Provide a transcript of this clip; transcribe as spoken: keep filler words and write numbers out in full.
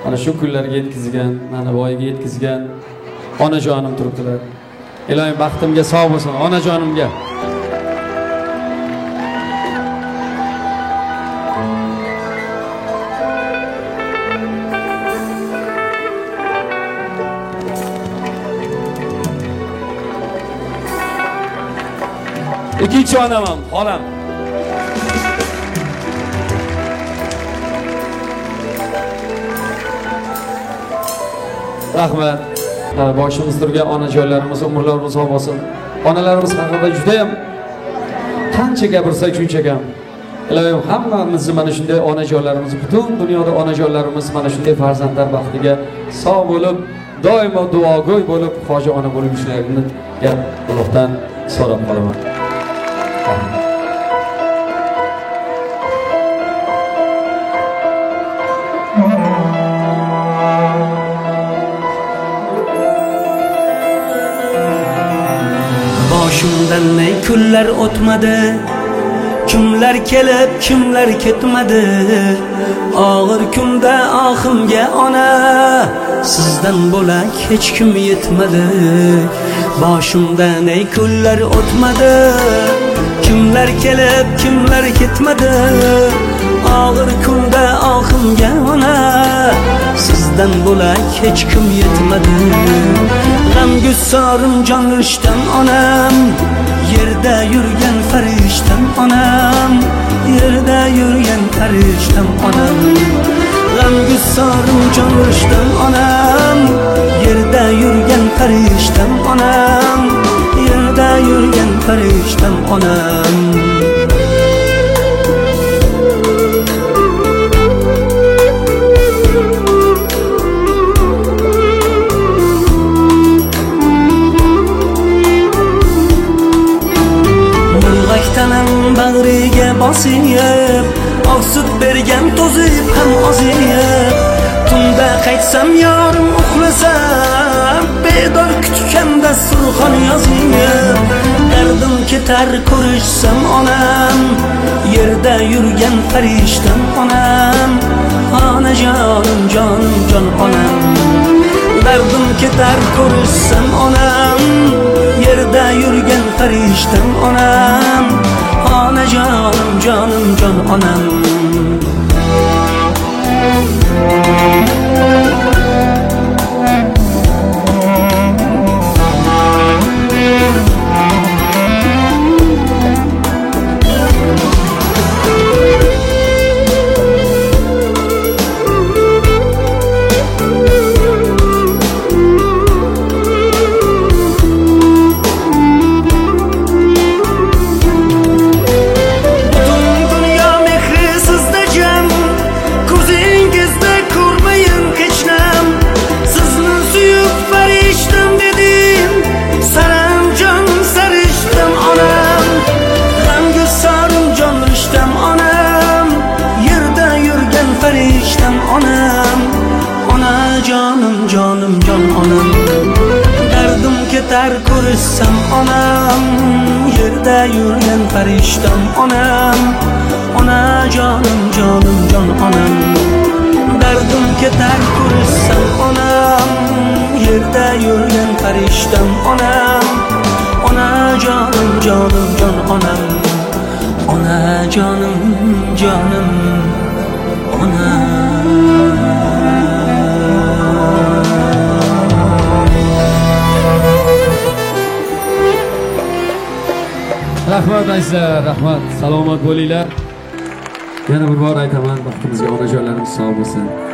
ana shu kunlarga yetkazgan, mana voyaga yetkazgan onajonim turibdilar. Ilohim baxtimga sog' bo'lsin onajonimga. Ikkinchi onam, xolam. Rahmat. Boshimiz turgan onajonlarimiz umrlar uzoq bo'lsin. Onalarimiz haqida juda ham qancha gapirsak shuncha kam. Ilohim hammamizni mana shunday onajonlarimiz, butun dunyoda onajonlarimiz mana shunday farzandlar baxtiga sog' bo'lib, doimo duogo'y bo'lib, hoji ona bo'lib ishlarini gap Allohdan so'rab qolaman. Boshimdan ne kunlar o'tmadi, kimlar kelib kimlar ketmadi. Og'ir kunda ohimga ona, sizdan bo'lak hech kim yetmadi. Boshimdan ne kunlar o'tmadi, kimlar kelib kimlar ketmadi. Og'ir kunda ohimga ona, sizdan bo'lak hech kim yetmadi. G'amgusorim jonlishdan onam, yerda yurgan farishtam onam, yerda yurgan farishtam onam. G'amgusorim jonlishdan onam, yerda yurgan farishtam onam, yerda yurgan farishtam onam. Bag'riga bosib, oq sut bergan to'zib ham ozib. Tunda qaytsam yorim uxlasam, bedor kutganda surxon yozib. Dardim ketar ko'rishsam onam, yerda yurgan farishtam onam, onajonim jonim jon onam. Dardim ketar ko'rishsam onam, yerda yurgan farishtam onam, onajonim jonim jon onam. Ketar ko'rishsam onam, yerda yurgan farishtam onam, onajonim jonim jon onam. Dardim ketar ko'rishsam onam, yerda yurgan farishtam onam, onajonim jonim jon onam, onajonim jonim onam. Rahmat azizlar, rahmat. Salomat bo'linglar. Yana bir bor aytaman, baxtimizga onajonlarimiz sog' bo'lsin.